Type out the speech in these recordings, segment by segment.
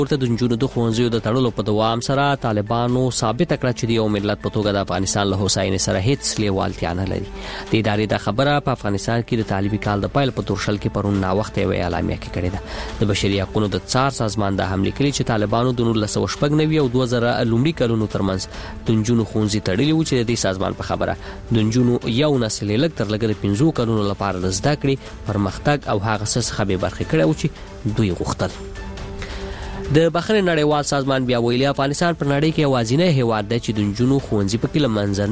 ورته د نجونو د ښوونځیو د تړلو په دوام سره طالبانو ثابته کړه چې د یو ملت په توګه د افغانستان له هوساینې سره هیڅ لیوالتیا نه لري. د ادارې دا خبره په افغانستان کې د تعلیمي کال د پیل په تورشل کې پرون ناوخته یوه اعلامیه کې کړې ده. د بشري حقوقو د څار سازمان دا هم لیکلي چې طالبانو د 1996 او 2000 لومړي کلونو ترمنځ د نجونو ښوونځي تړلي وو چې د دې سازمان په خبره د نجونو یو نسل لږ تر لږه د 15 کلونو لپاره د زده کړې پرمختګ او هغه څه څخه بې برخې کړی و چې دوی غوښتل. د بخښنې نړیوال سازمان بیا ویلي افغانستان پر نړۍ کې یوازینی هیواد دی چې د نجونو ښوونځي پکې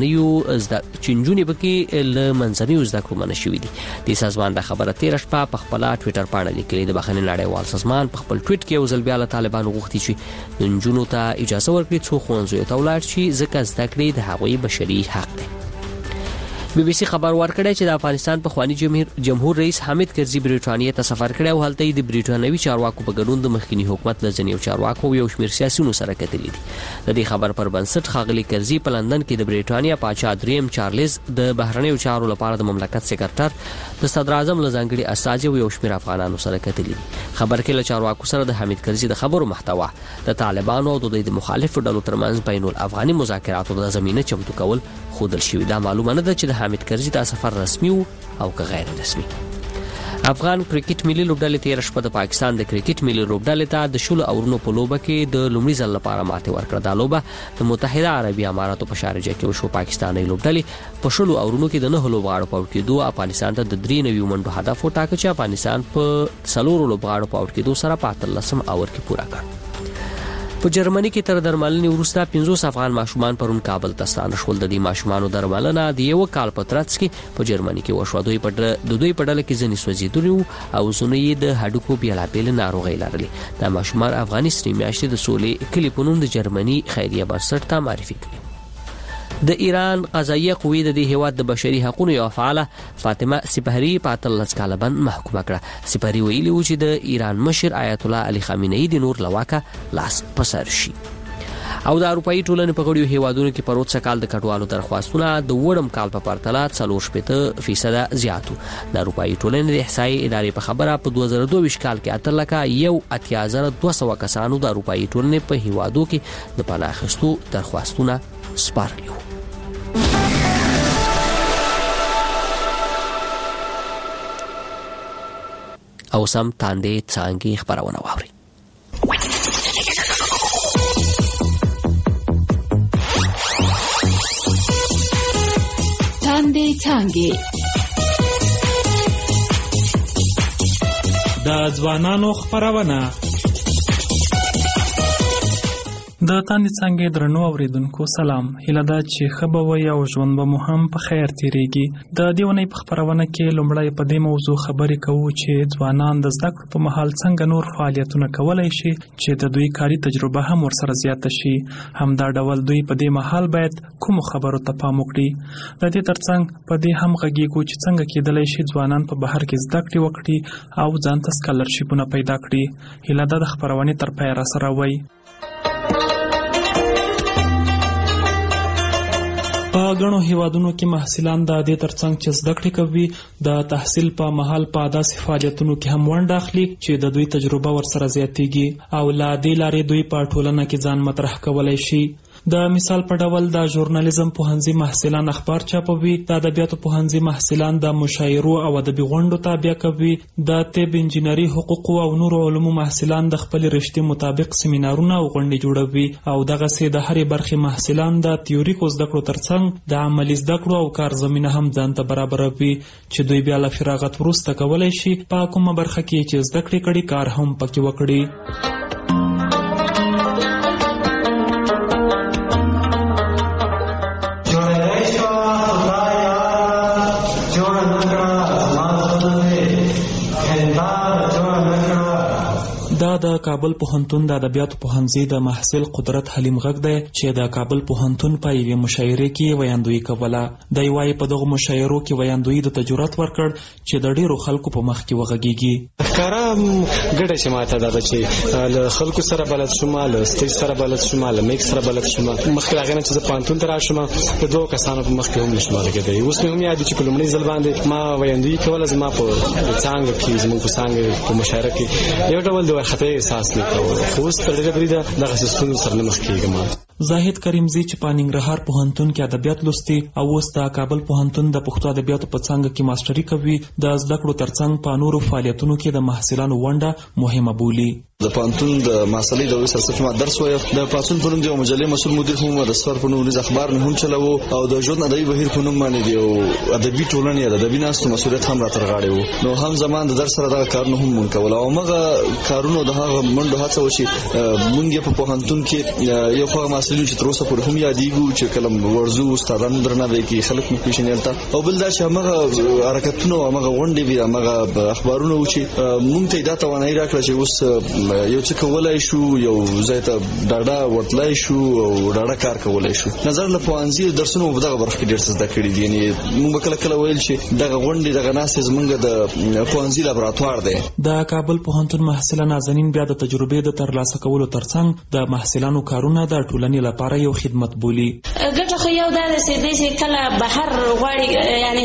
له منځنیو زده کړو منع شوي دي. د سازمان دا خبره تېره شپه په خپله ټویټر پاڼه لیکلې. د بخښنې نړیوال سازمان په خپل ټویټ کې یو ځل بیا له طالبانو غوښتي چې د نجونو ته اجازه ورکړي څو ښوونځیو ته ولاړ شي ځکه زده کړې د هغوی بشري حق دی. بی بی سی خبر ورکړی چې د افغانستان پخوانی جمهور رئیس حامد کرزي بریټانیا ته سفر کړی او هلته یې د بریټانوي چارواکو په ګډون د مخکني حکومت له ځینو چارواکو یو شمېر سیاسیونو سره کتلي دي. د دې خبر پر بنسټ ښاغلي کرزي په لندن کې د بریټانیا پاچا دریم چارلز د بهرنیو چارو لپاره د مملکت سکرټر د صدر اعظم له ځانګړي استازي او یو شمېر افغانانو سره کتلي دي. خبر کې له چارواکو سره د حامد کرزي د خبرو محتوا د طالبانو او د مخالفو ډلو ترمنځ بین الافغاني مذاکراتو د زمینه چمتو کول خودل شوی. دا معلومه نه ده چې د حامد کرزي دا سفر رسمي او که غیر رسمي. افغان کرکټ ملي لوبډلې تېره شپه د پاکستان د کرکټ ملي لوبډلې ته د 16 اورونو په لوبه کې د لومړي ځل لپاره ماتې ورکړه. دا لوبه د متحده عربي اماراتو په شارجه کې وشو. پاکستاني لوبډلې په 16 اورونو کې د 9 لوبغاړو په اوټ کېدو افغانستان ته د 3 نوي منډو هدف وټاکه چې افغانستان په 4 لوبغاړو په اوټ کېدو سره په 18 اور کې پوره کړ. په جرمني کې تر درملنې وروسته 50 افغان ماشومان پرون کابل ته ستانه شول. د دې ماشومانو درملنه د یو کال په ترڅ کې په جرمني کې وشوه. دوی په ډله کې ځینې سوځېدلي وو او ځینې یې د هډوکو بېلابېلې ناروغۍ لرلې. دا ماشومان افغاني سرې میاشتې د سولې کلي په نوم د جرمني خیریه بنسټ ته معرفي کړي. د ایران قضاییه قوې د دې هیواد د بشري حقوقو یو فعاله فاطمه سپهري په 18 کاله بند محکومه کړه. سپهري ویلي و چې د ایران مشر آیت الله علي خامنه‌ای د نور لواکه لاس په سر شي. او د اروپایي ټولنې په غړیو هیوادونو کې په روڅ کال د کډوالو درخواستونه د وړم کال په پرتله 40% زیاتو. د اروپایي ټولنې د احصایې ادارې په خبره په 2022 کال کې 8,200 کسانو د اروپایي ټولنې په هیوادو کې د پناه اخیستو درخواستونه سپارلي وو. او سم تاندې څانګې خبرونه واوري. تاندې څانګې د ځوانانو خبرونه. د تاندې څانګې درنو اوریدونکو سلام. هیله ده چې ښه به وئ او ژوند به مو هم په خیر تیریږي. د دې اونۍ په خپرونه کې لومړی په دې موضوع خبرې کوو چې ځوانان د زده کړو په مهال څنګه نور فعالیتونه کولی شي چې د دوی کاري تجربه هم ورسره زیاته شي. همدا ډول دوی په دې مهال باید کومو خبرو ته پام وکړي. د دې ترڅنګ په دې هم غږیږو چې څنګه کېدلی شي ځوانان په بهر کې زده کړې وکړي او ځان ته سکالرشیپونه پیدا کړي. هیله ده د خپرونې تر پایه راسره وئ. په غنو هیوادونو کې محصلان د دې ترڅنګ چې زده کړې کوي د تحصیل په مهال په داسې فعالیتونو کې هم ونډه اخلي چې د دوی تجربه ورسره زیاتېږي او له دې لارې دوی په ټولنه کې ځان مطرح کولی شي. د مثال په ډول د ژورنالیزم پوهنځي محصلان اخبار چاپوي، د ادبیاتو پوهنځي محصلان د مشاعرو او ادبي غونډو تابع کوي، د طب، انجینري، حقوقو او نورو علومو محصلان د خپل رشتې مطابق سیمینارونه او غونډې جوړوي او دغسې د هرې برخې محصلان د تیوریکو زده کړو ترڅنګ د عملي زده کړو او کار زمینه هم ځان ته برابروي چې دوی بیا له فراغت وروسته کولی شي په کومه برخه کې چې زده کړې کړي کار هم پکې وکړي. دا د کابل پوهنتون د ادبیاتو پوهنځي د محصل قدرت حلیم غږ دی چې د کابل پوهنتون په یوې مشاعرې کې ویاندویي کوله. دی وایي په دغو مشاعرو کې ویاندویي د تجربت ورکړ چې د ډیرو خلکو په مخ کې وغږیږي. ښکاره ګډه چې ماته دا ده چې له خلکو سره بلد شوم، له سټیج سره بلد شوم، له میک سره بلد شوم. مخکې له هغې نه چې زه پوهنتون ته راشم د دوو کسانو په مخ کې هم نشم غږېدی. اوس مې هم یاد دي چې په لومړي ځل باندې ما ویاندویي کوله. زما په څانګه کې، زموږ په څانګه په مشاعره کې یو ډول د وارخطایۍ ښه احساس نه کوو. خو اوس تر ډېره بریده دغه ستونزو سره نه مخ کېږم. زاهد کریمزی چې په ننګرهار پوهنتون کې ادبیات لوستي او اوس د کابل پوهنتون د پښتو ادبیاتو په څانګه کې ماستري کوي، د زده کړو ترڅنګ په نورو فعالیتونو کې د محصلانو ونډه مهمه بولي. د پوهنتون د محصلۍ د وسرسف ما درس وایم. د پاتون په نوم د مجلې مسؤل مدیر هم د سفر په نوم د اخبار نه هم چلاوو او د ژوند ادبي بهیر په نوم باندې دی ادبي ټولنې د ادبي ناستو مسؤلیت هم راتر غاړي وو. نو هم زمان د درس سره د کارونه هم مونږ کول او مغه کارونه د هغه منډه هڅه وشي. مونږ په پوهنتون کې یو خو مسؤلین چې تر اوسه پورې هم یادېږو چې کلم ورزو استادانو درناوی کوي، خلک مو پیژني ته او بل دا چې هغه حرکتونه او هغه غونډې وي، هغه اخبارونه و چې مونږ ته دا توانایي راکړه چې اوس یو څه کولای شو، یو ځای ته ډاډه ورتلای شو او ډاډه کار کولای شو. نظر له پوهنځي درسونو په دغه برخه کې ډېر څه زده کړي دي. یعنی مونږ کله کله ویل چې دغه غونډې دغه ناستې زمونږ د پوهنځي لابراتوار دی. د کابل پوهنتون محصله نازنین بیا د تجربې د ترلاسه کولو ترڅنګ د محصلانو کارونه د ټولنې لپاره یو خدمت بولی. ګټه خو یو دا چې کله بهر غواړي، یعنی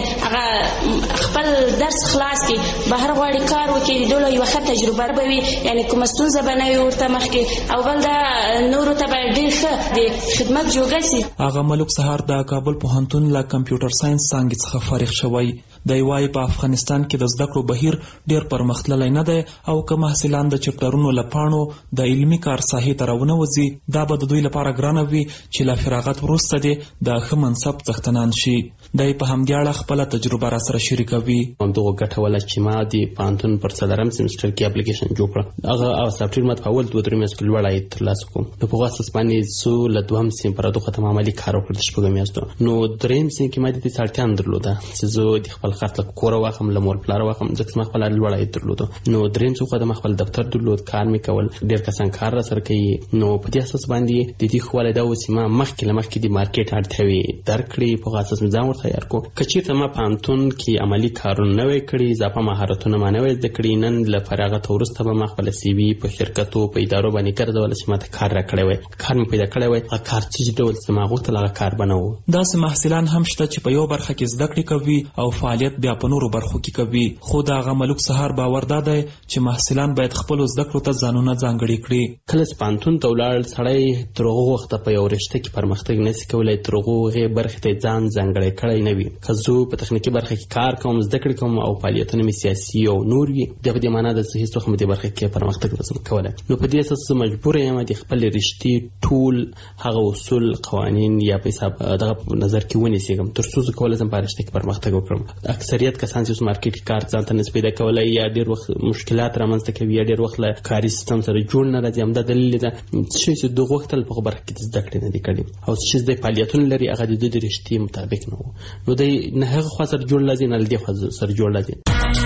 هغه خپل درس خلاص کی بهر غواړي کار وکړي، دوله یو ښه تجربه به وي، یعنی کومه ستونزه به نه وي ورته مخکې، او بل دا نورو ته به ډېر ښه د خدمت جوګه سي. هغه ملک سهار د کابل پوهنتون له کمپیوټر ساينس څانګې څخه فارغ شوی. د یوای په افغانستان کې د زده کړو بهیر ډېر پرمختللی نه دی او که محصلان د چپټرونو لپانو د علمي کار ساحې ته راونه وځي، دا به د دوی لپاره ګرانه وي چې له فراغت وروسته دې د ښه منصب څښتنان شي. دی په همدې اړه خپله تجربه را سره شریکوي. همدغه ګټه وله چې ما د پوهنتون پر څلورم سیمسټر کې اپلیکیشن جوړ کړ. هغه سافټویر ما په اول 2-3 میاشتو کې لوړ عاید ترلاسه کړم. په هغه اساس باندې زه له دوهم سیم پر دغه ختم عملي کار وکړ د شپږ میاشتو. نو دریم سیم کې ما د دې اړتیا نه درلوده چې زه د خپل خرڅ له کوره واخم، له مور پلار واخم، ځکه ما خپل لوړ عاید درلوده. نو دریم څه خو د خپل دفتر درلود، کار مې کول، ډېر کسان کار را سره کوي. نو په دې اساس باندې د دې خواله دا و چې ما مخکې د مارکیټ اړتیاوې درکړې، په اساس مې ځان ورته تیار کړو. که چېرته ما پوهنتون کې عملي کارونه نه وی کړي، اضافه مهارتونه ما نه وی زده کړي، نن له فراغت وروسته به ما خپل سی وي په شرکتو په ادارو باندې ګرځول چې ما ته کار راکړی وی، کار مې پیدا کړی وی. هغه کار چې ډول چې ما غوښتل هغه کار به نه و. داسې محصلان هم شته چې په یو برخه کې زده کړې کوي او فعالیت بیا په نورو برخو کې کوي. خو د هغه ملک سهار باور دا دی چې محصلان باید خپلو زده کړو ته ځانونه ځانګړي کړي. کله چې پوهنتون ته ولاړ سړی تر هغه وخته په یو رشته کې پرمختګ نشي کولی، تر هغې برخې ته ځان ځانګړی کړی نه وي. که زه په تخنیکي برخه کې کار کوم، زده کړې کوم او فعالیتونه مې سیاسي او نور وي، بیا په دې معنا ده چې هېڅ وخت مې دې برخه کې پرمختګ نشم کولی. نو په دې اساس زه مجبور یم د خپل رشتې ټول هغه اصول، قوانین یا په حساب دغه په نظر کې ونیسم تر څو زه کولی شم په رشته کې پرمختګ وکړم. اکثریت کسان چې مارکیټ کې کار ځان ته نشي پیدا کولی، یا ډېر وخت مشکلات رامنځته کوي، یا ډېر وخت له کاري سیستم سره جوړ نه راځي. همدا دلیل ده چې د غوښتل په برخه کې زده کړې نه دي کړې او چې د فعالیتونو لري هغه د دې رشتې مطابق نه وو. نو د نه هغه خوا سره جوړ لازم نه لدی خوا سره جوړ لازم.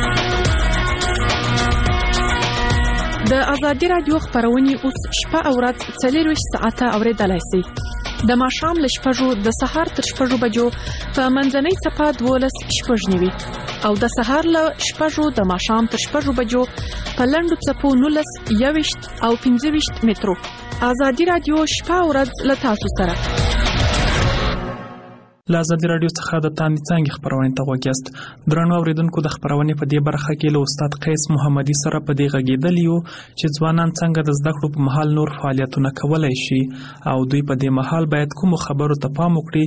د ازادي رادیو خبرونه اوس شپه او ورځ 24 ساعته اوریدلای شئ. د ماښام له 6 د سهار تر 6 بجو په منځنۍ صفه 12:09 او د سهار له 6 د ماښام تر 6 بجو په لنډو صفو 19:21 او 15 مترو. ازادي رادیو شپه او ورځ له تاسو سره. له ازادي رادیو څخه د تاندې څانګې خبرونه ته غوږ یاست. درنو اوریدونکو، د خبرونې په دې برخه کې له استاد قیس محمدي سره په دې غږېدلی یو چې ځوانان څنګه د زده کړو په مهال نور فعالیتونه کولی شي او دوی په دې مهال باید کومو خبرو ته پام وکړي.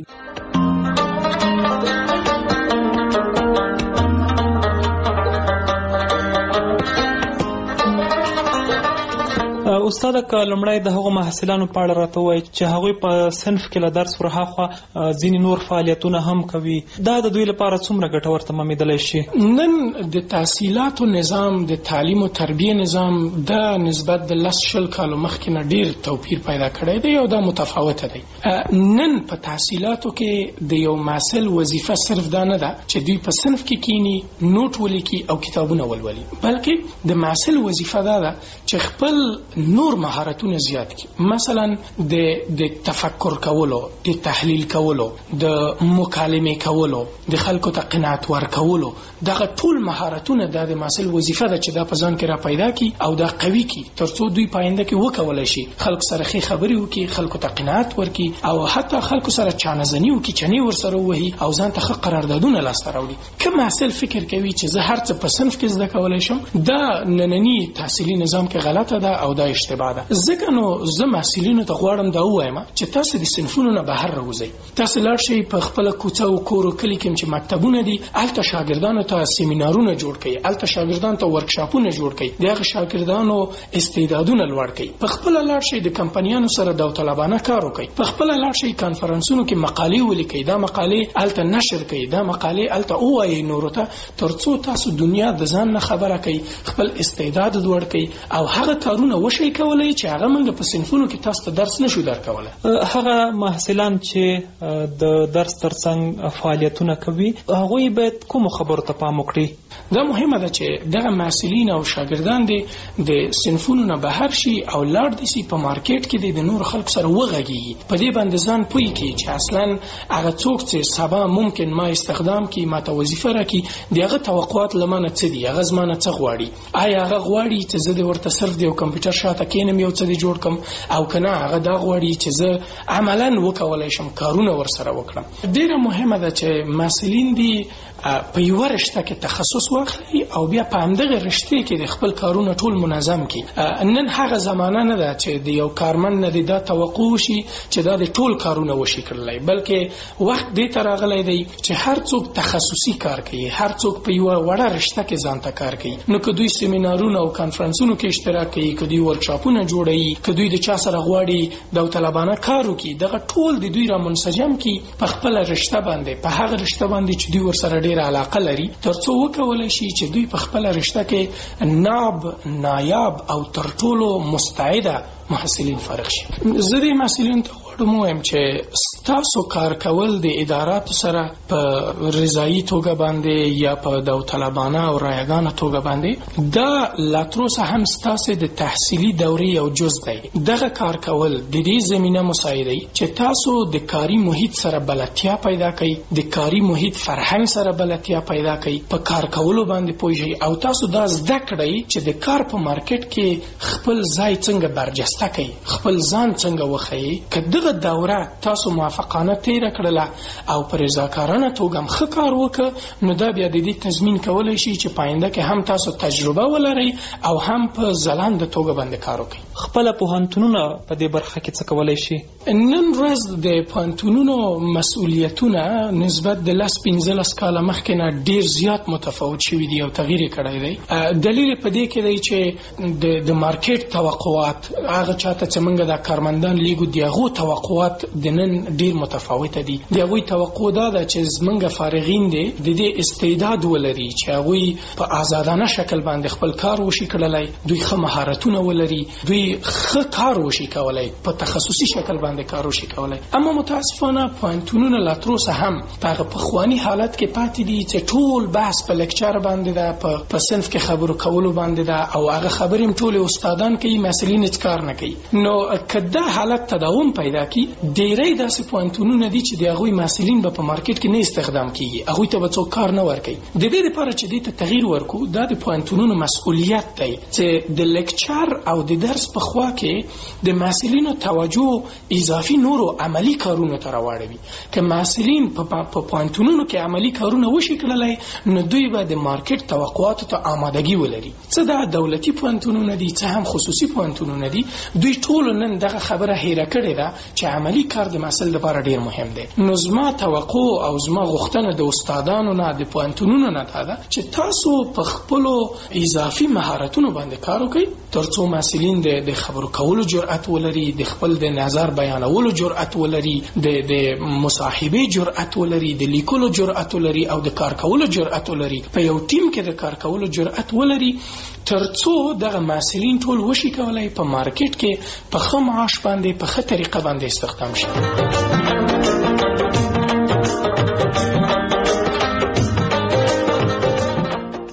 استاد که لمړی د هغو محصلانو په اړه راته ووایي چې هغوی په صنف کې له درس ورهاخوا ځینې نور فعالیتونه هم کوي، دا د دوی لپاره څومره ګټور تمامېدلی شي؟ نن د تحصیلاتو نظام، د تعلیم او تربیه نظام د نسبت د 10 کالو مخکې نه ډیر توپیر پیدا کړی دی او دا متفاوته دی. نن په تحصیلاتو کې د یو محصل وظیفه صرف دا نه ده چې دوی په صنف کې کینی، نوٹ ولیکي او کتابونه ولولي، بلکې د محصل وظیفه دا ده چې خپل نور مهارتونه زیات کی، مثلا د تفکر کولو، د تحلیل کولو، د مکالمه کولو، د خلکو ته قناعت ورکولو، دغه ټول مهارتونه د محصل وظیفه ده چې دا په ځان کې را پیدا کی او دا قوي کی ترڅو دوی پاینده کې وکولای شي خلکو سره ښه خبرې وکړي، خلکو ته قناعت ورکړي او حتی خلکو سره چانه‌زني وکړي، چنې ورسره ووهي او ځان ته ښه قراردادونه لاسته راوړي. که محصل فکر کوي چې زه هر څه په صنف کې زده کولی شم، دا ننني تحصیلي نظام کې غلطه ده او دا اشتباه ده. ځکه نو زه محصلینو ته غواړم دا ووایم چې تاسو د صنفونو نه بهر راوځئ، تاسو لاړ شئ په خپله کوڅه او کور او کلي کې چې مکتبونه دي، هلته شاګردانو ته سیمینارونه جوړ کړئ، هلته شاګردانو ته ورکشاپونه جوړ کړئ، د هغه شاګردانو استعدادونه لوړ کړئ. په خپله لاړ شئ د کمپنیانو سره داوطلبانه کار وکړئ، په خپله لاړ شئ کانفرنسونو کې مقالې ولیکئ، دا مقالې هلته نشر کړئ، دا مقالې هلته ووایئ نورو ته، ترڅو تاسو دنیا د ځان نه خبره کوي، خپل استعداد لوړ کړئ او هغه کارونه وشئ کولی چې هغه موږ په صنفونو کې تاسو ته درس نشو درکولی. هغه محصلان چې د درس ترڅنګ فعالیتونه کوي هغوی باید کومو خبرو ته پام وکړي؟ دا مهمه ده چې دغه محصلین او شاګردان دي د صنفونو نه بهر شي او لاړ دي سي په مارکیټ کې د نور خلکو سره وغږیږي، په دې باندې ځان پوي کړي چې اصلا هغه څوک چې سبا ممکن ما استخدام کړي، ما ته وظیفه راکړي، دغه توقعات لمنه څه دي، هغه زمانه څه غواړي، آیا هغه غواړي چې زه د ورته صرف د کمپیوټر شاته کېنم یو څه جوړ کړم او کنه هغه دا غواړي چې زه عملاً وکولای شم کارونه ورسره وکړم. ډیره مهمه ده چې محصلین دي په یو رشته کې تخصص واخلي او بیا په همدغه رشته کې د خپل کارونه ټول منظم کړي. نن هغه زمانه نه ده چې د یو کارمن نه دا توقع وشي چې دا د ټول کارونه وشي کړلای، بلکې وخت دې ته راغلی دی چې هر څوک تخصصي کار کوي، هر څوک په یو وړه رشته کې ځان ته کار کوي. نو که دوی سیمینارونه او کانفرنسونو کې اشتراک کوي، که دوی ورکشاپونه جوړوي، که دوی د چا سره غواړي داوطلبانه کار وکړي، دغه ټول د دوی را منسجم کړي په خپل رشته باندې، په هغه رشته باندې چې دوی ورسره ډېره علاقه لري، ترڅو وکولای شي چې دوی په خپل رشته کې نایاب او تر ټولو مستعده محصلین فارغ شي. زه د محصلینو ته غواړم ووایم چې ستاسو کار کول د اداراتو سره په رضایي توګه باندې یا په داوطلبانه او رایګانه توګه باندې دا لا تر اوسه هم ستاسو د تحصیلي دورې یو جز دی. دغه کار کول د دې زمینه مساعدوي چې تاسو د کاري محیط سره بلدتیا پیدا کړئ، د کاري محیط فرهنګ سره بلدتیا پیدا کړئ، په کار کولو باندې پوه شئ او تاسو دا زده کړئ چې د کار په مارکیټ کې خپل ځای څنګه برجسته کړئ، خپل ځان څنګه وښیئ. که دغه دوره تاسو موافقانه تیره کړله او په رضاکارانه توګه هم ښه کار وکړه، نو دا بیا د دې تضمین کولی شي چې پاینده کې هم تاسو تجربه ولرئ او هم په ځلانده توګه باندې کار وکړئ. خپله پوهنتونونه په دې برخه کې څه کولی شي؟ نن ورځ د پوهنتونونو مسؤلیتونه نسبت د 15 کاله مخکې نه ډیر زیات متفاوت شوي دي او تغییر کړی دی. دلیل په دې کې دی چې د مارکیټ توقعات هغه چاته چې موږ د کارمندان لیګو د هغو توقعات د نن ډیر متفاوته دي. د هغوی توقع دا ده چې زموږ فارغین دي د دې استعداد ولري چې هغوی په آزادانه شکل باندې خپل کار وشي کړلی، دوی ښه مهارتونه ولري، دوی ښه کار وشي کولی، په تخصصي شکل باندې کار وشي کولی. اما متاسفانه پوهنتونونه لا تر اوسه هم په هغه پخواني حالت کې پاتې دي چې ټول بحث په لیکچر باندې ده، په صنف کې خبرو کولو باندې ده او هغه خبرې هم ټولې استادان کوي، محصلین هیڅ کار نه کوي. نو که دا حالت تداوم پیدا کړي، ډېری داسې پوهنتونونه دي چې د هغوی محصلین به په مارکیټ کې نه استخدام کېږي، هغوی ته به څوک کار نه ورکوي. د دې لپاره چې دې ته تغییر ورکړو، دا د پوهنتونونو مسؤلیت دی چې د لیکچر او د درس په خوا کې د محصلینو توجه اضافي نورو عملی کارونو ته راواړوي. که محصلین په پوهنتونونو کې عملی کارونه وشي کړلی، نو دوی به د مارکیټ توقعاتو ته آمادګي ولري. څه دا دولتي پوهنتونونه دي، څه هم خصوصي پوهنتونونه دي، دوی ټول نن دغه خبره هیره کړې ده چې عملی کار د محصل لپاره ډیر مهم دی. نو زما توقع او زما غوښتنه د استادانو نه، د پوهنتونونو نه دا ده چې تاسو په خپلو اضافي مهارتونو باندې کار وکړئ، ترڅو محصلین د خبرو کولو جرأت ولري، د خپل د نظر بیانولو جرأت ولري، د مصاحبې جرأت ولري، د لیکلو جرأت ولري او د کار کولو جرأت ولري، په یو ټیم کې د کار کولو جرأت ولري، ترڅو دغه محصلین ټول وشي کولای په مارکیټ کې په ښه معاش باندې په ښه طریقه باندې استخدام شي.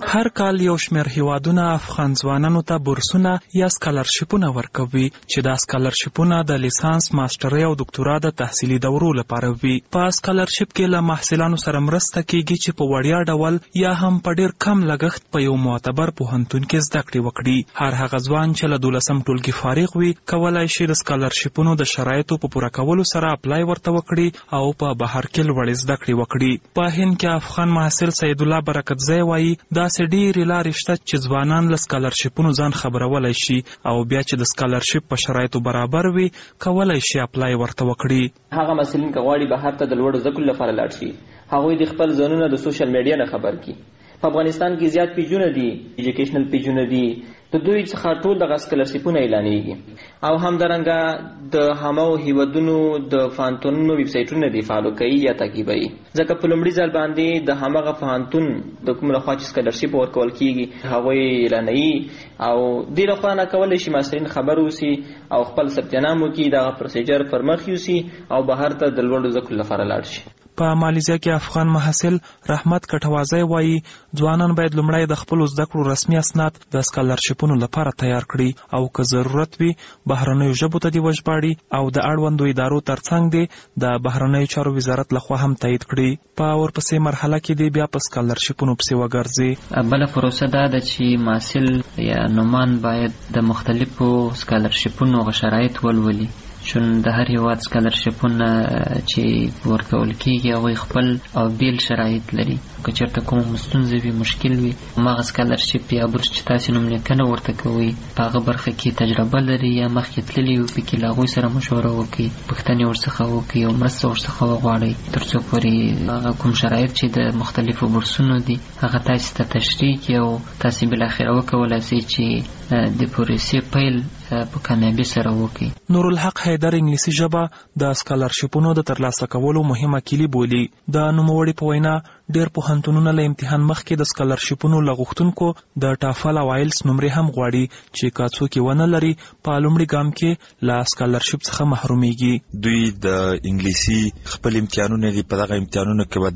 هر کال یو شمېر هیوادونه افغان ځوانانو ته بورسونه یا سکالرشیپونه ورکوي چې دا سکالرشیپونه د لیسانس، ماسترۍ او دکتورا د تحصیلي دورو لپاره وي. په سکالرشیپ کې له محصلانو سره مرسته کیږي چې په وړیا ډول یا هم په ډیر کم لګښت په یو معتبر پوهنتون کې زده کړې وکړي. هر هغه ځوان چې له 12م ټولګي فارغ وي کولای شي د سکالرشیپونو د شرایطو په پوره کولو سره اپلای ورته وکړي او په بهر کې لوړې زده کړې وکړي. په هند کې افغان محصل سید الله برکتزی وایي داسې ډېرې لارې شته چې ځوانان له سکالرشیپونو ځان خبرولای شي او بیا چې د سکالرشیپ په شرایطو برابر وي کولای شي اپلای ورته وکړي. هغه محصلین که غواړي بهر ته د لوړو زده کړو لپاره لاړ شي هغوی د خپل ځانونه د سوشل میډیا نه خبر کړي. په افغانستان کې زیات پیجونه دي، ایجوکیشنل پیجونه دي، د دوی څخه ټول دغه سکالرشیپونه اعلانېږي او همدارنګه د همو هیوادونو د پوهنتونونو ویب سایټونه دي فالو کوي یا تعقیبوي، ځکه په لومړي ځل باندې د همغه پوهنتون د کوم لخوا چې سکالرشیپ ورکول کیږي هغوی اعلانوي او دې لخوا نه کولی شي محصلین خبر اوسي او خپل ثبت نام وکړي، دغه پروسیجر پر مخ یوسي او بهر ته د لوړو زده کړو لپاره لاړ شي. په مالیزیا کې افغان محصل رحمت کټوازی وایي ځوانان باید لومړی د خپلو زده کړو رسمي اسناد د سکالرشیپونو لپاره تیار کړي او که ضرورت وي بهرنیو ژبو ته دې وژباړي او د اړوندو ادارو ترڅنګ دې د بهرنیو چارو وزارت لخوا هم تایید کړي. په ورپسې مرحله کې دې بیا په سکالرشیپونو پسې وګرځي. بله پروسه دا ده چې محصل یا نومان باید د مختلفو سکالرشیپونو شرایط ولولي، چون د هر هیواد سکالرشیپونه چې ورکول کیږي هغوی خپل او بیل شرایط لري. که چېرته کوم ستونزه وي، مشکل وي، هماغه سکالرشیپ یا بورس چې تاسې نوملیکنه ورته کوئ په هغه برخه کې تجربه لري یا مخکې تللي وي پکې له هغوی سره مشوره وکړئ، پوښتنې ورڅخه وکړئ او مرسته ورڅخه وغواړئ تر څو پورې هغه کوم شرایط چې د مختلفو بورسونو دي هغه تاسې ته تشریح کړي او تاسې بالاخره وکولای شئ چې د پروسې پیل په کامیابی سره وکړي. نورالحق حیدر انګلیسي ژبه د سکالرشیپونو د ترلاسه کولو مهمه کیلي بولي. د نوموړي په وینا ډېر پوهنتونونه له امتحان مخکې د سکالرشیپونو له غوښتونکو د ټافل او آیلس نمرې هم غواړي چې که څوک یې ونه لري په لومړي ګام کې له سکالرشیپ څخه محرومیږي. دوی د انګلیسي خپل امتحانونه دي، په دغه امتحانونو کې به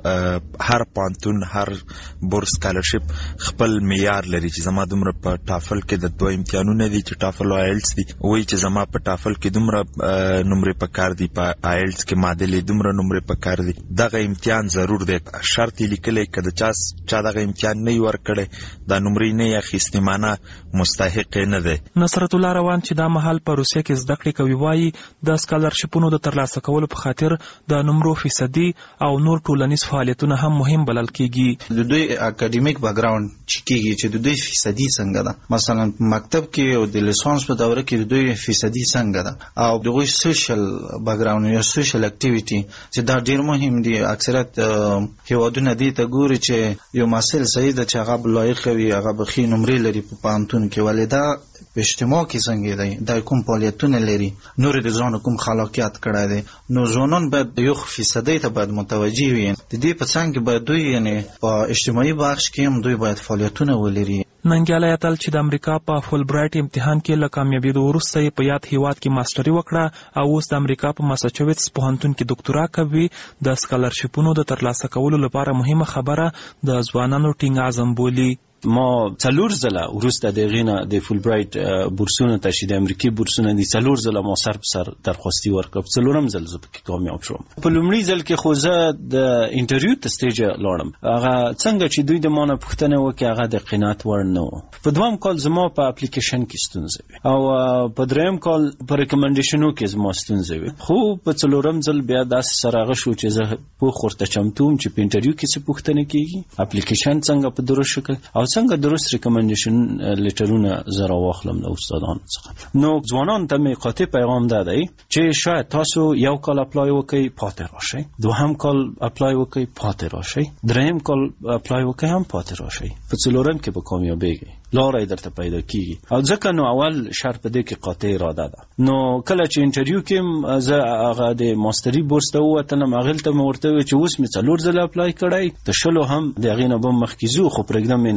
د هر پوهنتون هر بورس سکالرشیپ خپل معیار لري چې زما دومره په ټافل کې د دوه امتحانونه دي چې ټافل او آیلس دي، وایي چې زما په ټافل کې دومره نمرې پکار دي، په آیلس کې معادلې دومره نمرې پکار دي. دغه امتحان ضرور دی، شرط یې لیکلی که د چا دغه امتحان نه وي ورکړی دا نمرې نه یې اخیستې معنه مستحق یې نه دی. نصرت الله روان چې دا مهال په روسیه کې زده کړې کوي وایي د سکالرشیپونو د ترلاسه کولو په خاطر د نمرو فیصدي او نور ټولنیز فعالیتونه هم مهم بلل کیږي. د دوی اکاډمیک بیکګراوند چې کیږي چې د دوی فیصدي څنګه ده، مثلا مکتب کې او د لیسانس په دوره کې د دوی فیصدي څنګه ده او دغه سوشل بیکګراوند یا سوشل اکټیویټي چې دا ډیر مهم دي. اکثریت هیوادونه دې ته ګوري چې یو محصل صحیح ده چې هغه لایق وي، هغه به ښې نمرې لري په پوهنتون کې، ولې دا په اجتماع کې څنګه دی، دا کوم فعالیتونه لري، نور د ځان کوم خلاقیت کړی دی. نو ځوانان باید یو فیصدي ته باید متوجه وي. د دې په څنګ کې باید دوی یعنی په اجتماعي بخش کې هم دوی باید فعالیتونه ولري. ننګیالی اتل چې د امریکا په فول برایټ امتحان کې له کامیابېدو وروسته یې په یاد هیواد کې ماسټري وکړه او اوس د امریکا په ماساچوټس پوهنتون کې ډاکټورا کوي. د سکالرشیپونو د ترلاسه کولو لپاره مهمه خبره د ځوانانو ټینګ عزم بولي. ما څلور ځله وروسته د هغې نه د فول برایټ بورسونه ته چې د امریکې بورسونه دي څلور ځله ما سر په سر درخواستي ورکړه، څلورم ځل زه پکې کامیاب شوم. په لومړي ځل کې خو زه د انټرویو ته سټیجه لاړم، هغه څنګه چې دوی د ما نه پوښتنه وکړې هغه د قناعت وړ نه و. په دویم کال زما په اپلیکیشن کې ستونزه وي او په دریم کال په ریکمنډیشنو کې زما ستونزه وي، خو په څلورم ځل بیا داسې سره هغه شو چې زه پوخ ورته چمتو وم چې په انټرویو کې څه پوښتنه کېږي، اپلیکیشن څنګه په درست شکل او څنګه درست ریکمنډیشن لیټرونه زه راواخلم له استادانو څخه. نو ځوانانو ته مې قاطع پیغام دا دی چې شاید تاسو یو کال اپلای وکړئ پاتې راشئ، دوهم کال اپلای وکړئ پاتې راشئ، دریم کال اپلای وکړئ هم پاتې راشئ، په څلورم کې به کامیابېږئ، لاره یې درته پیدا کیږي. او ځکه نو اول شرط په دې کې قاطع اراده ده. نو کله چې انټرویو کې زه هغه د ماستري بورس ته ووتلم، هغې ته مې ورته وویل چې اوس مې 4 ځله اپلای کړی، د 10 هم د هغې نه به مخکې ځو خو پرېږدم یې نه.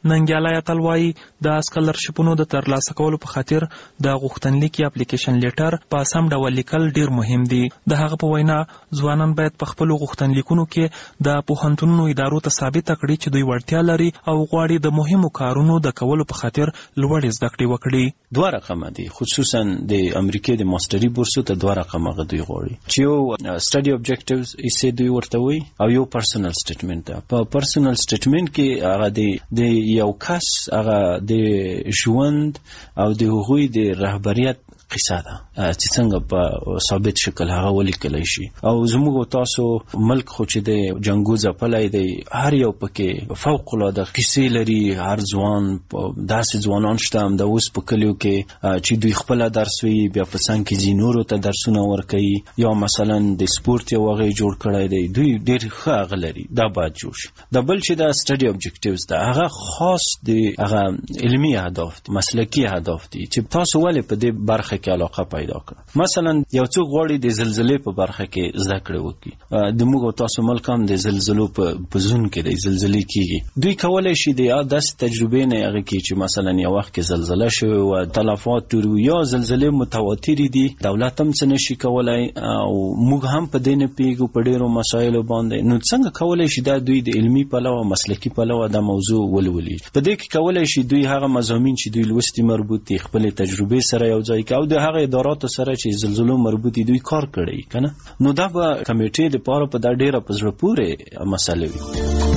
ننګیالی اتل وایي د سکالرشپونو د ترلاسه کولو په خاطر د غوښتنلیک یا اپلیکیشن لیټر په سم ډول لیکل ډیر مهم دي. د هغه په وینا ځوانان باید په خپلو غوښتنلیکونو کې د پوهنتونونو ادارو ته ثابته کړي چې دوی وړتیا لري او غواړي د مهمو کارونو د کولو په خاطر لوړې زده کړې وکړي. دوه رقمه دي، خصوصا د امریکې د ماستري بورسو ته دوه رقمه دوی غواړي چې یو سټډي اوبجیکټیوز یې دوی ورته وي او یو پرسونل سټیټمنټ ده. په پرسونل سټیټمنټ کې هغه د یو کس هغه د ژوند او د هغوی د رهبریت قصه ده چې څنګه په ثابت شکل هغه ولیکلی شي. او زموږ تاسو ملک خو چې د جنګو ځپلی دی، هر یو پکې فوق العاده کیسې لري. هر ځوان داسې ځوانان شته هم د اوس په کلیو کې چې دوی خپله درس وي، بیا په څنګ کې ځي نورو ته درسونه ورکوي، یا مثلا د سپورت یو هغه یې جوړ کړی دی، دوی ډېر ښه هغه لري. دا باید جوړ شي. د بل چې د سټډي اوبجیکټیوز ده هغه خاص د هغه علمي اهداف دي، مسلکي اهداف دي چې تاسو ولې په دې برخه کې علاقه پیدا کړه. مثلا یو څوک غواړي د زلزلې په برخه کې زده کړې وکړي. د موږ تاسو ملک هم د زلزلو په زون کې د زلزلې کېږي. دوی کولی شي د داسې تجربې نه هغه کې چې مثلا یو وخت کې زلزله شوې وه، تلفات ډېر وو، یا زلزلې متواترې دي، دولت هم څه نشي کولی او موږ هم په دې نه پوهېږو په ډېرو مسایلو باندې. نو څنګه کولی شي دا دوی د علمي پلوه مسلکي پلوه دا موضوع ولولي؟ په دې کې کولی شي دوی هغه مضامین چې دوی لوستي مربوط دي خپلې تجربې سره یو ځای کړي او د هغه اداراتو سره چې زلزلو مربوطي دوی کار کړی کنه. نو دا به کمیټې لپاره په دا ډیره په زړه پورې مسله وي.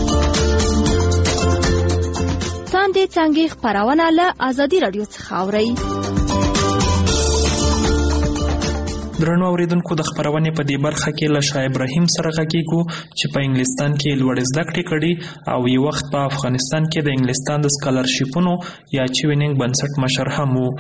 تاندې څنګه خبرونه له ازادي رادیو څخه اوري. درنو اوریدونکو، د خبرونې په دې برخه کې له شاه ابراهیم سره غږیږو چې په انګلستان کې لوړې زده کړې کړي او یو وخت په افغانستان کې د انګلستان د سکالرشپونو یا چوینینګ بنسټ مشر هم وو.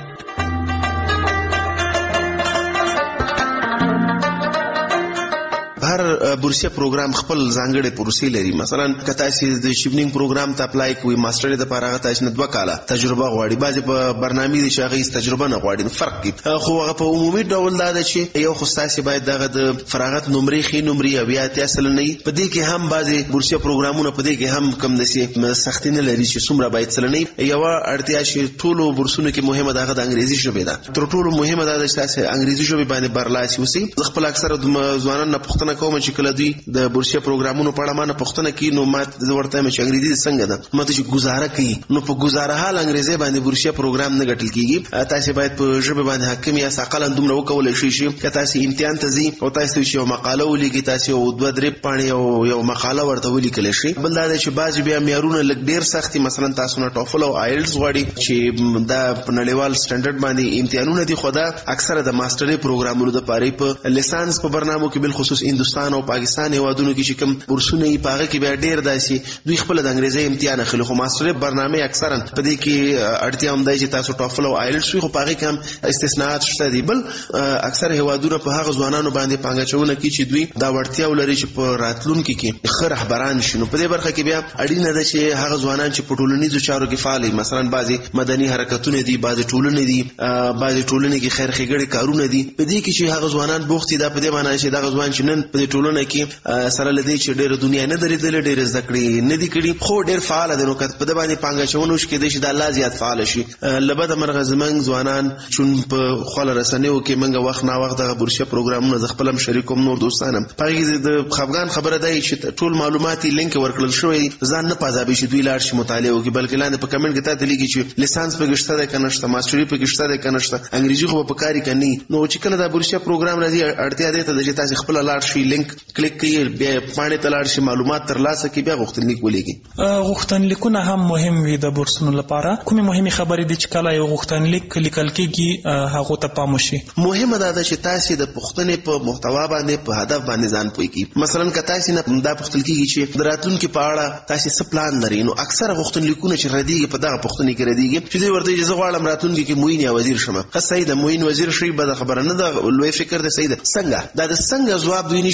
هر بورسیه پروګرام خپل ځانګړي پروسې لري. مثلا که تاسو د شیپنینګ پروګرام ته اپلای کوئ، ماستر د لپاره هغه تاسو نه 2 کاله تجربه غواړي. بعضې په برنامې دي چې هغه تجربه نه غواړي، فرق کوي. خو هغه په عمومي ډول دا ده چې یو خو تاسو باید دغه د فراغت نمرې ښې نمرې او یا اتیا نه. په دې کې هم بعضې بورسیه پروګرامونه په دې کې هم کم داسې سختي نه لري چې څومره باید سلنۍ. یوه اړتیا چې ټولو بورسونو کې مهمه ده هغه د انګریزي ژبې ده. تر ټولو مهمه دا ده چې تاسو انګریزي ژبې باندې برلاسي اوسئ. زه خپل اکثره ځوانان نه پوښتنه کوم چې کله دوی د بورسیه پروګرامونو په اړه ما نه پوښتنه کوي، نو ما ورته وایم چې انګریزي څنګه ده؟ ما ته چې ګزاره کوي، نو په ګزاره حال انګریزي باندې بورسیه پروګرام نه ګټل کیږي. تاسو باید په ژبه باندې حاکم یا عقلن دومره وکولای شئ چې تاسو امتحان ته ځئ او تاسو یو مقاله ولیکئ، تاسو یو 2-3 پاڼې یو مقاله ورته ولیکلی شئ. بل دا چې بعضې بیا معیارونه لږ ډېر سخت دي. مثلا تاسو نه ټوفل او آیلټس غواړي چې دا په نړیوال سټنډرډ باندې امتحانونه دي، خو دا اکثره د ماسترۍ پروګرامونو دپاره په لیسانس په برنامو کې بالخصوص هندوستان او پاکستان هیوادونو کې چې کوم بورسونه یې په هغه کې بیا ډېر داسې دوی خپله د انګریزۍ امتحان اخلي. خو ماسترۍ برنامې اکثرا په دې کې اړتیا هم دی چې تاسو ټوفل او آیلټس وي، خو په هغې کې هم استثناءات شته دي. بل اکثر هیوادونه په هغه ځوانانو باندې پانګه اچونه کوي چې دوی دا وړتیا ولري چې په راتلونکي کې ښه رهبران شي. نو په دې برخه کې بیا اړینه ده چې هغه ځوانان چې په ټولنیزو چارو کې فعال وي، مثلا بعضې مدني حرکتونه دي، بعضې ټولنې دي، بعضې ټولنې کې خیر ښېګړې کارونه دي. په دې کې چې هغه ځوانان بوخت دي، دا په دې معنی چې دغه ځوان چې نن په دې ټولنه کې سره له دې چې ډېره دنیا نه درېدلې، ډېرې زده کړې نه دي کړي، خو ډېر فعاله دی. نو که په ده باندې پانګه اچونه وشي کېدای شي دا لا زیات فعاله شي. له بده مرغه زموږ ځوانان چون په خواله رسنیو کې موږ وخت ناوخت دغه بورسیه پروګرامونه زه خپل هم شریک کوم، نور دوستان هم. په هغې کې د خفګان خبره دا چې ټول معلومات یې لینک ورکړل شوی، ځان نه پازابي چې دوی لاړ شي مطالعه وکړي، بلکې لاندې په کمنټ کې تا ته لیکي چې لیسانس پکې شته دی که نشته، ماسټري پکې شته دی که نشته، انګریزي خو به په کار یې که نه. نو چې کله دا بورسیه پروګرام راځي اړتیا دې ته ده چې تاسې خپله لاړ شئ، لینک کلیک کړئ، بیا پاڼې ته لاړ شئ، معلومات ترلاسه کړئ، بیا غوښتنلیک ولیکئ. غوښتنلیکونه هم مهم وي د بورسونو لپاره. کومې مهمې خبرې دي چې کله یو غوښتنلیک لیکل کېږي هغو ته پام وشي؟ مهمه دا ده چې تاسې د پوښتنې په محتوا باندې په هدف باندې ځان پوه کړئ. مثلا که تاسې نه دا پوښتل کېږي چې د راتلونکي په اړه تاسې څه پلان لرئ، نو اکثره غوښتنلیکونه چې ردېږي په دغه پوښتنې کې ردېږي چې دوی ورته وایي چې زه غواړم راتلونکي کې معین یا وزیر شم. ښه صحیح ده، معین وزیر شئ، بده خبره نه ده، لوی فکر دی، صحیح ده. څنګه دا د څنګه ځواب دوی نشي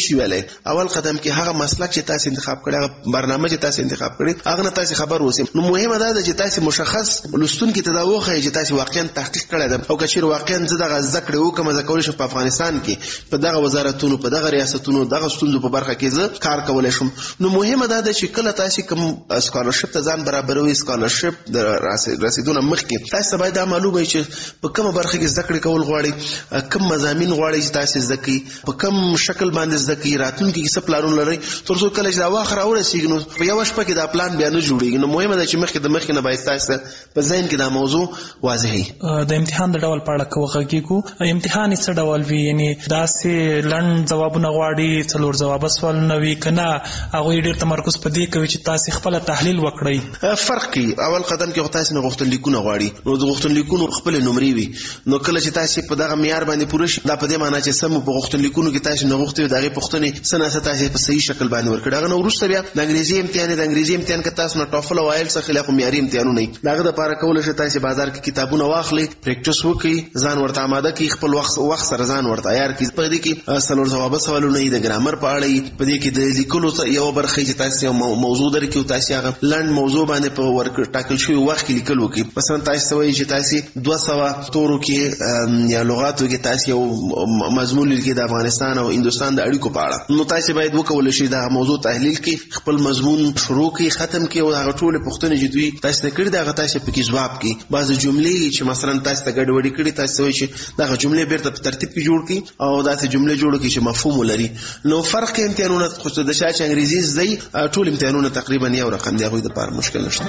نشي ویلای. اول قدم کې هغه مسلک چې تاسو انتخاب کړی، هغه برنامه چې تاسو انتخاب کړی، هغه نه تاسو خبر اوسئ. نو مهمه ده چې تاسو مشخص لستون کې تداوخه چې تاسو واقعا تحقیق کړی ده او کچیر واقعا زه دغه ذکر وکم زه کولای شم په افغانستان کې په دغه وزارتونو په دغه ریاستونو دغه ستونزو په برخه کې زه کار کولای شم. نو مهمه ده چې کله تاسو کوم سکالرشپ ته ځان برابروي، سکالرشپ د رسیدونه مخکې تاسو باید دا معلومه وي چې په کومه برخه کې ذکر کول غواړي، کوم مضامین غواړي چې تاسو ذکر په کوم شکل باندې ذکر راتلونکي کې څه پلانونه لري، ترڅو کله چې دا واخر اورسیږي نو په یو شپه کې دا پلان بیا نه جوړیږي. نو مهمه ده چې مخکې نه باید تاسو په ذهن کې دا موضوع واضح وي. د امتحان د ډول په اړه کوغږیږو، امتحان څه ډول وي؟ یعنی داسې لنډ جوابونه غواړي، څلور جواب سوالونه وي کنه هغه ډیر تمرکز په دې کوي چې تاسو خپل تحلیل وکړئ؟ فرق کوي. اول قدم کې تاسو نه غوښتنلیکونه غواړي، نو د غوښتنلیکونو خپل نمرې وي. نو کله چې تاسو په دغه معیار باندې پوره شي، دا په دې معنی چې سم په غوښتنلیکونو کې تاسو نه غوښتي دغه پوښتنې سناسه تاسو په صحیح شکل باندې ورکړي. هغه نو وروسته بیا د انګریزي امتحان کې تاسو نه ټافل او آیلټس خلاف معیاري امتحانونه نه دغه د لپاره کول شي تاسو بازار کې کتابونه واخلي، پریکټیس وکړي، ځان ورته آماده کړئ، خپل وخت سره ځان ورته عیار کړئ. په دې کې څلور جواب سوالونه د ګرامر په اړه، په دې کې د لیکلو یو برخه چې تاسو موضوع درکې او تاسو هغه لنډ موضوع باندې په ورک ټاکل شوی وخت کې لیکل وکړي. مثلا تاسو وایي چې تاسو 200 تورو کې یا لغاتو کې تاسو یو مضمون لیکي د افغانستان او هندستان د اړیکو په اړه، نو تاسو باید وکولای شئ دا موضوع تحلیل کړئ، خپل مضمون شروع کړئ، ختم کړئ او هغه ټول پوښتنې چې دوی تاسو کړي دا تاسو په کې جواب کړئ. بعض جملې چې مثلا تاسو ته ګډوډي کړي، تاسو وایي چې دا جملې بیرته په ترتیب کې جوړ کړئ او دا جملې جوړ کړئ چې مفهوم ولري. نو فرق امتحانونه خو د شاعر انګریزي زده ټول امتحانونه تقریبا یو رقم دی، هغه د لپاره مشکل نشته.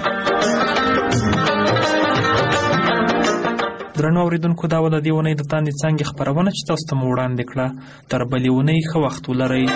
درنو اوریدونکو، دا ول د دیونې د تاندې څنګه خبرونه چې تاسو ته وړاندې کړه. تر بلې ونې ښه وخت ولرئ.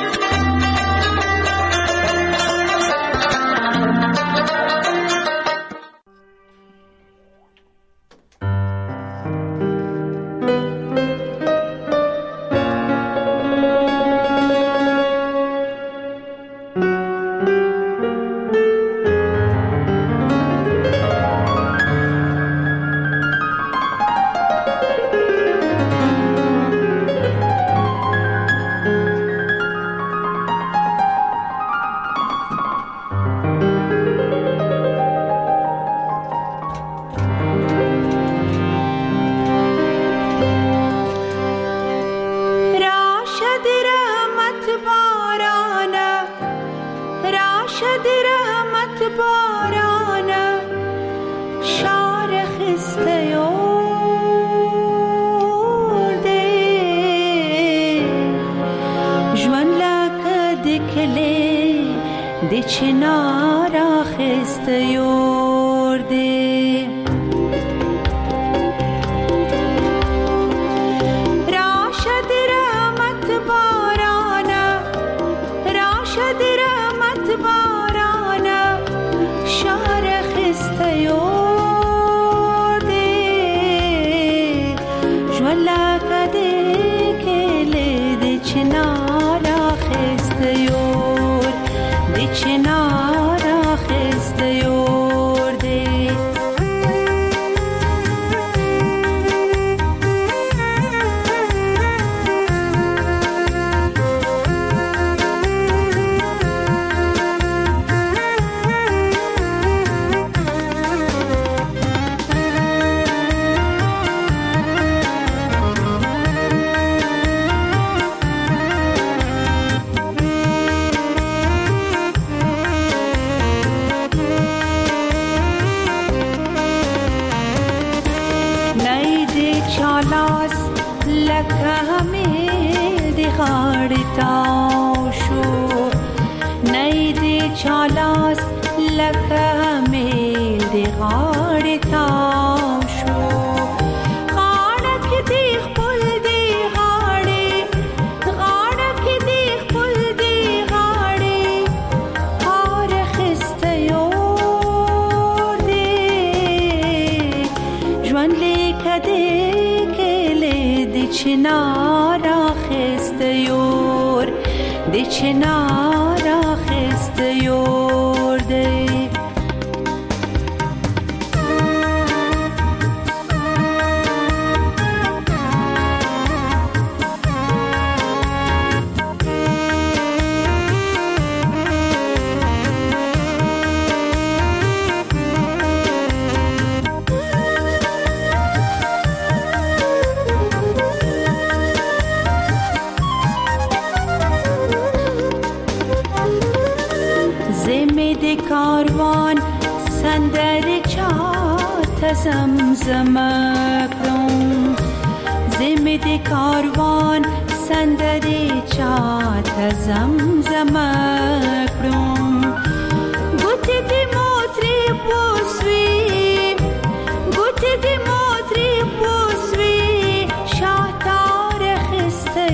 کاروان سندر چات زمزمه کن زمد کاروان سندر چات زمزمه کن گوتی دی موتری بوسوی گوتی دی موتری بوسوی شاهدار خسته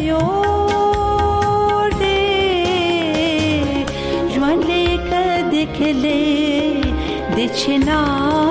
یورده جوان لیکه دکله دی چنا